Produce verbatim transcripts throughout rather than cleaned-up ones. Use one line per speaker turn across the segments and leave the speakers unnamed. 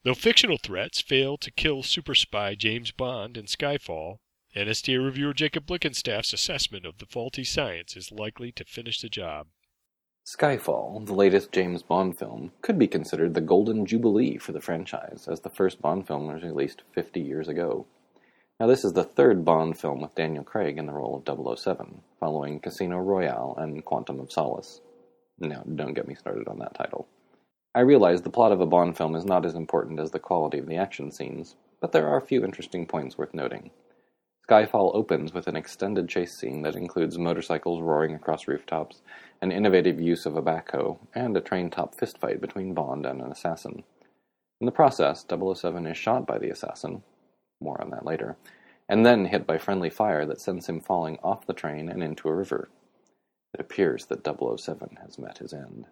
Though fictional threats fail to kill super spy James Bond in Skyfall, N S T A reviewer Jacob Blickenstaff's assessment of the faulty science is likely to finish the job.
Skyfall, the latest James Bond film, could be considered the golden jubilee for the franchise, as the first Bond film was released fifty years ago. Now, this is the third Bond film with Daniel Craig in the role of double oh seven, following Casino Royale and Quantum of Solace. Now, don't get me started on that title. I realize the plot of a Bond film is not as important as the quality of the action scenes, but there are a few interesting points worth noting. Skyfall opens with an extended chase scene that includes motorcycles roaring across rooftops, an innovative use of a backhoe, and a train-top fistfight between Bond and an assassin. In the process, double oh seven is shot by the assassin, more on that later, and then hit by friendly fire that sends him falling off the train and into a river. It appears that double oh seven has met his end.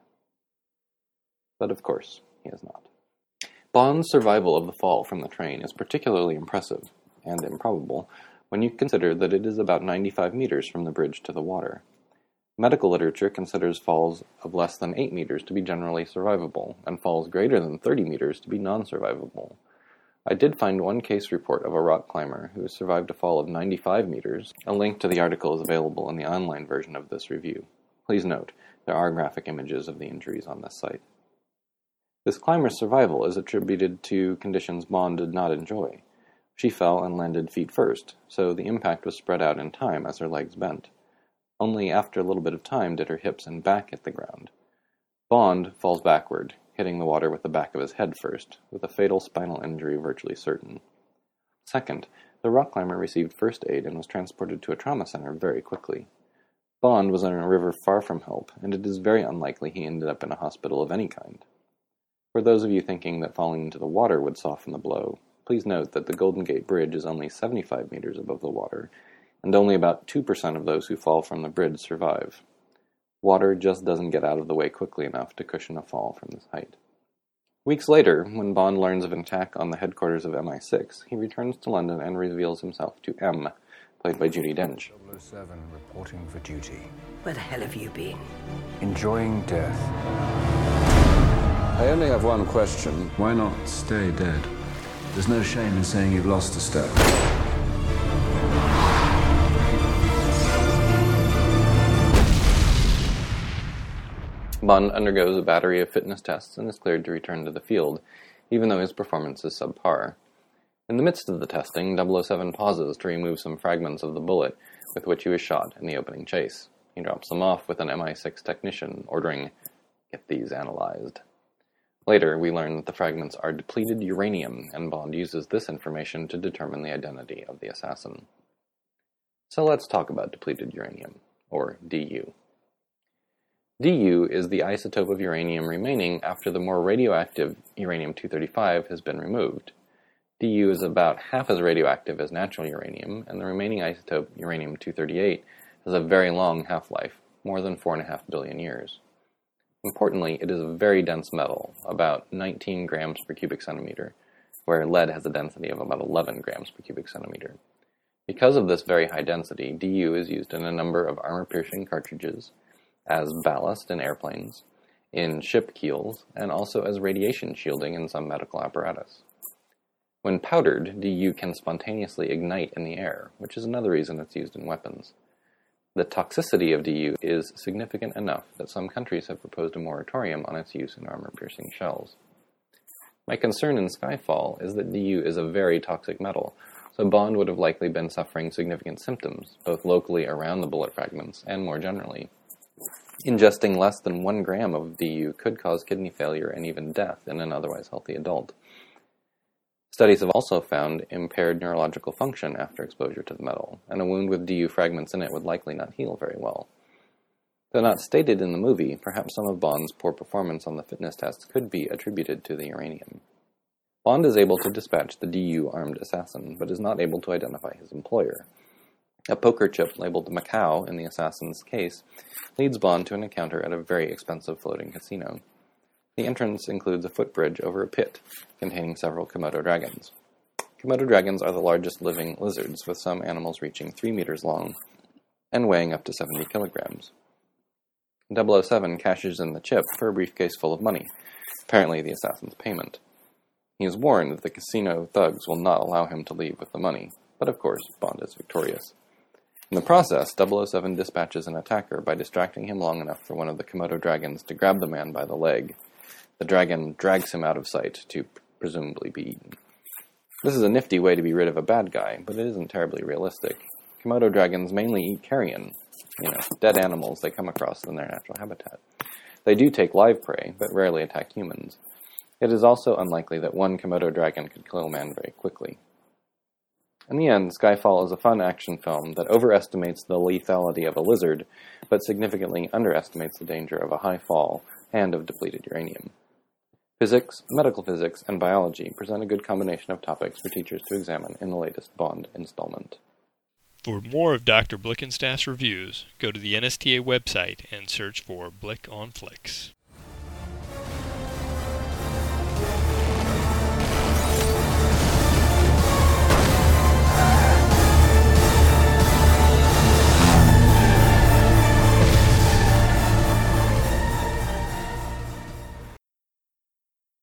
But of course, he has not. Bond's survival of the fall from the train is particularly impressive, and improbable, when you consider that it is about ninety-five meters from the bridge to the water. Medical literature considers falls of less than eight meters to be generally survivable, and falls greater than thirty meters to be non-survivable. I did find one case report of a rock climber who survived a fall of ninety-five meters. A link to the article is available in the online version of this review. Please note, there are graphic images of the injuries on this site. This climber's survival is attributed to conditions Bond did not enjoy. She fell and landed feet first, so the impact was spread out in time as her legs bent. Only after a little bit of time did her hips and back hit the ground. Bond falls backward, hitting the water with the back of his head first, with a fatal spinal injury virtually certain. Second, the rock climber received first aid and was transported to a trauma center very quickly. Bond was in a river far from help, and it is very unlikely he ended up in a hospital of any kind. For those of you thinking that falling into the water would soften the blow, please note that the Golden Gate Bridge is only seventy-five meters above the water, and only about two percent of those who fall from the bridge survive. Water just doesn't get out of the way quickly enough to cushion a fall from this height. Weeks later, when Bond learns of an attack on the headquarters of M I six, he returns to London and reveals himself to M, played by Judi Dench.
double oh seven, reporting for duty.
Where the hell have you been?
Enjoying death.
I only have one question.
Why not stay dead? There's no shame in saying you've lost a step.
Bond undergoes a battery of fitness tests and is cleared to return to the field, even though his performance is subpar. In the midst of the testing, double oh seven pauses to remove some fragments of the bullet with which he was shot in the opening chase. He drops them off with an M I six technician, ordering, "Get these analyzed." Later, we learn that the fragments are depleted uranium, and Bond uses this information to determine the identity of the assassin. So let's talk about depleted uranium, or D U. D U is the isotope of uranium remaining after the more radioactive uranium two thirty-five has been removed. D U is about half as radioactive as natural uranium, and the remaining isotope, uranium two thirty-eight, has a very long half-life, more than four point five billion years. Importantly, it is a very dense metal, about nineteen grams per cubic centimeter, where lead has a density of about eleven grams per cubic centimeter. Because of this very high density, D U is used in a number of armor-piercing cartridges, as ballast in airplanes, in ship keels, and also as radiation shielding in some medical apparatus. When powdered, D U can spontaneously ignite in the air, which is another reason it's used in weapons. The toxicity of D U is significant enough that some countries have proposed a moratorium on its use in armor-piercing shells. My concern in Skyfall is that D U is a very toxic metal, so Bond would have likely been suffering significant symptoms, both locally around the bullet fragments and more generally. Ingesting less than one gram of D U could cause kidney failure and even death in an otherwise healthy adult. Studies have also found impaired neurological function after exposure to the metal, and a wound with D U fragments in it would likely not heal very well. Though not stated in the movie, perhaps some of Bond's poor performance on the fitness tests could be attributed to the uranium. Bond is able to dispatch the D U-armed assassin, but is not able to identify his employer. A poker chip labeled Macau in the assassin's case leads Bond to an encounter at a very expensive floating casino. The entrance includes a footbridge over a pit containing several Komodo dragons. Komodo dragons are the largest living lizards, with some animals reaching three meters long and weighing up to seventy kilograms. double oh seven cashes in the chip for a briefcase full of money, apparently the assassin's payment. He is warned that the casino thugs will not allow him to leave with the money, but of course, Bond is victorious. In the process, double oh seven dispatches an attacker by distracting him long enough for one of the Komodo dragons to grab the man by the leg. The dragon drags him out of sight to presumably be eaten. This is a nifty way to be rid of a bad guy, but it isn't terribly realistic. Komodo dragons mainly eat carrion, you know, dead animals they come across in their natural habitat. They do take live prey, but rarely attack humans. It is also unlikely that one Komodo dragon could kill a man very quickly. In the end, Skyfall is a fun action film that overestimates the lethality of a lizard, but significantly underestimates the danger of a high fall and of depleted uranium. Physics, medical physics, and biology present a good combination of topics for teachers to examine in the latest Bond installment.
For more of Doctor Blickenstaff's reviews, go to the N S T A website and search for Blick on Flicks.